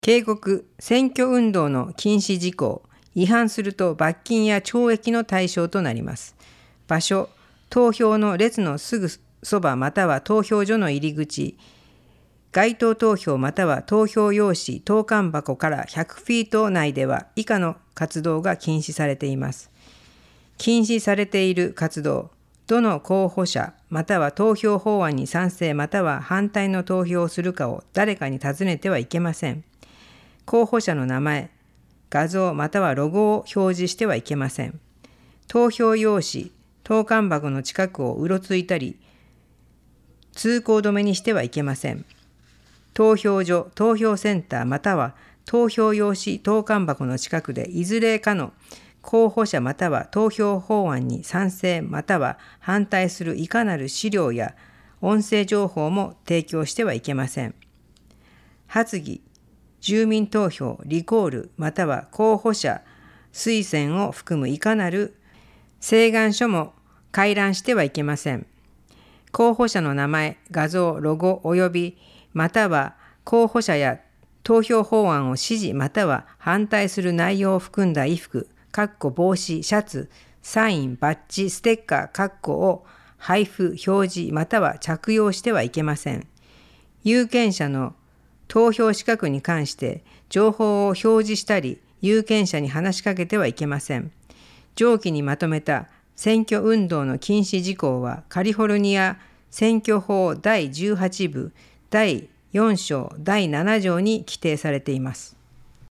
警告、選挙運動の禁止事項、違反すると罰金や懲役の対象となります。場所、投票の列のすぐそばまたは投票所の入り口、街頭投票または投票用紙、投函箱から100フィート内では以下の活動が禁止されています。禁止されている活動、どの候補者または投票法案に賛成または反対の投票をするかを誰かに尋ねてはいけません。候補者の名前、画像またはロゴを表示してはいけません。投票用紙、投函箱の近くをうろついたり、通行止めにしてはいけません。投票所、投票センターまたは投票用紙、投函箱の近くでいずれかの候補者または投票法案に賛成または反対するいかなる資料や音声情報も提供してはいけません。発議、住民投票、リコールまたは候補者推薦を含むいかなる請願書も回覧してはいけません。候補者の名前、画像、ロゴ及びまたは候補者や投票法案を支持または反対する内容を含んだ衣服、帽子、シャツ、サイン、バッジ、ステッカー、を配布、表示または着用してはいけません。有権者の投票資格に関して情報を表示したり、有権者に話しかけてはいけません。上記にまとめた選挙運動の禁止事項はカリフォルニア選挙法第18部第4章第7条に規定されています。